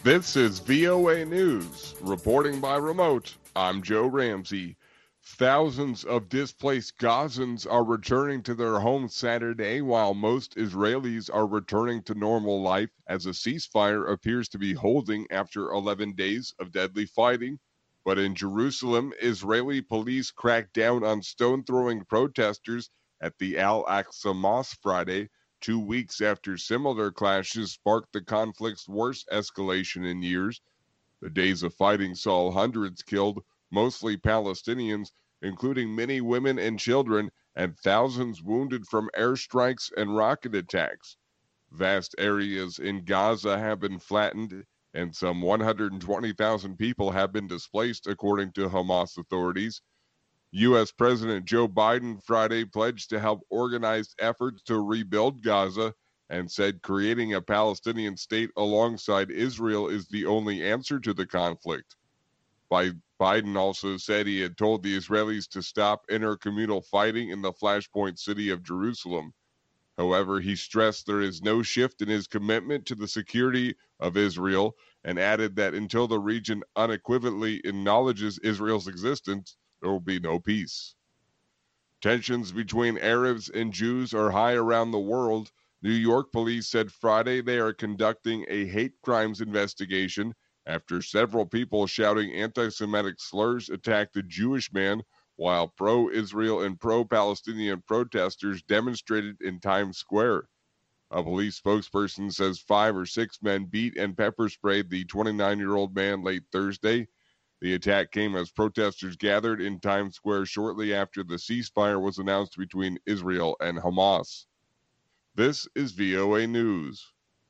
This is VOA News. Reporting by remote, I'm Joe Ramsey. Thousands of displaced Gazans are returning to their homes Saturday, while most Israelis are returning to normal life as a ceasefire appears to be holding after 11 days of deadly fighting. But in Jerusalem, Israeli police cracked down on stone-throwing protesters at the Al-Aqsa Mosque Friday, 2 weeks after similar clashes sparked the conflict's worst escalation in years. The days of fighting saw hundreds killed, mostly Palestinians, including many women and children, and thousands wounded from airstrikes and rocket attacks. Vast areas in Gaza have been flattened, and some 120,000 people have been displaced, according to Hamas authorities. U.S. President Joe Biden Friday pledged to help organize efforts to rebuild Gaza and said creating a Palestinian state alongside Israel is the only answer to the conflict. Biden also said he had told the Israelis to stop intercommunal fighting in the flashpoint city of Jerusalem. However, he stressed there is no shift in his commitment to the security of Israel and added that until the region unequivocally acknowledges Israel's existence, there will be no peace. Tensions between Arabs and Jews are high around the world. New York police said Friday they are conducting a hate crimes investigation after several people shouting anti-Semitic slurs attacked a Jewish man while pro-Israel and pro-Palestinian protesters demonstrated in Times Square. A police spokesperson says 5 or 6 men beat and pepper sprayed the 29-year-old man late Thursday. The attack came as protesters gathered in Times Square shortly after the ceasefire was announced between Israel and Hamas. This is VOA News.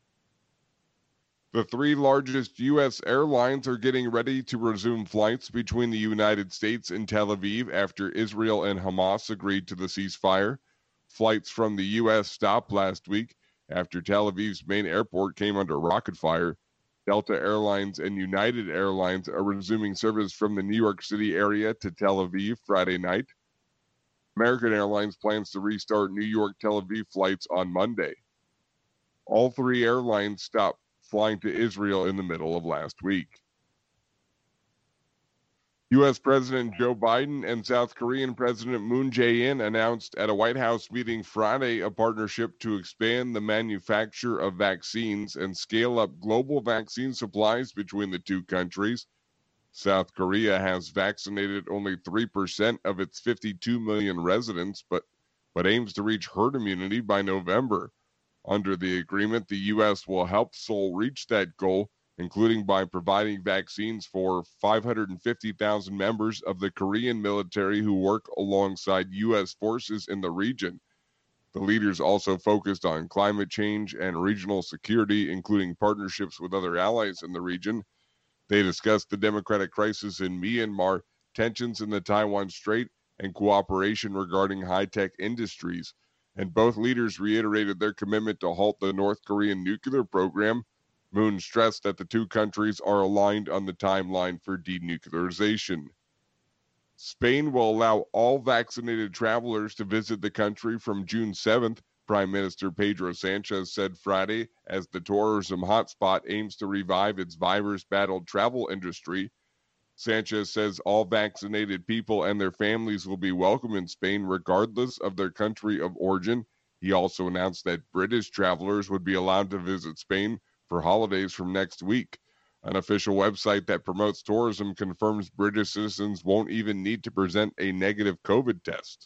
The 3 largest U.S. airlines are getting ready to resume flights between the United States and Tel Aviv after Israel and Hamas agreed to the ceasefire. Flights from the U.S. stopped last week after Tel Aviv's main airport came under rocket fire. Delta Airlines and United Airlines are resuming service from the New York City area to Tel Aviv Friday night. American Airlines plans to restart New York-Tel Aviv flights on Monday. All 3 airlines stopped flying to Israel in the middle of last week. U.S. President Joe Biden and South Korean President Moon Jae-in announced at a White House meeting Friday a partnership to expand the manufacture of vaccines and scale up global vaccine supplies between the two countries. South Korea has vaccinated only 3% of its 52 million residents, but aims to reach herd immunity by November. Under the agreement, the U.S. will help Seoul reach that goal, including by providing vaccines for 550,000 members of the Korean military who work alongside U.S. forces in the region. The leaders also focused on climate change and regional security, including partnerships with other allies in the region. They discussed the democratic crisis in Myanmar, tensions in the Taiwan Strait, and cooperation regarding high-tech industries. And both leaders reiterated their commitment to halt the North Korean nuclear program. Moon stressed that the two countries are aligned on the timeline for denuclearization. Spain will allow all vaccinated travelers to visit the country from June 7th, Prime Minister Pedro Sanchez said Friday, as the tourism hotspot aims to revive its virus-battled travel industry. Sanchez says all vaccinated people and their families will be welcome in Spain regardless of their country of origin. He also announced that British travelers would be allowed to visit Spain for holidays from next week. An official website that promotes tourism confirms British citizens won't even need to present a negative COVID test.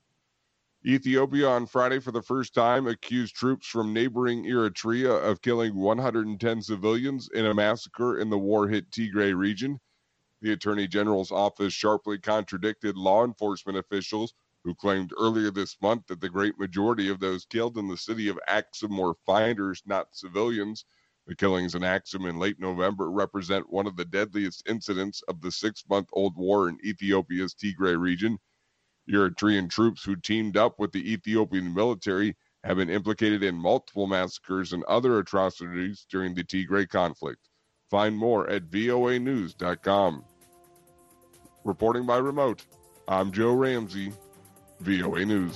Ethiopia on Friday for the first time accused troops from neighboring Eritrea of killing 110 civilians in a massacre in the war-hit Tigray region. The Attorney General's office sharply contradicted law enforcement officials who claimed earlier this month that the great majority of those killed in the city of Axum were fighters, not civilians. The killings in Axum in late November represent one of the deadliest incidents of the 6-month-old war in Ethiopia's Tigray region. Eritrean troops who teamed up with the Ethiopian military have been implicated in multiple massacres and other atrocities during the Tigray conflict. Find more at voanews.com. Reporting by remote, I'm Joe Ramsey, VOA News.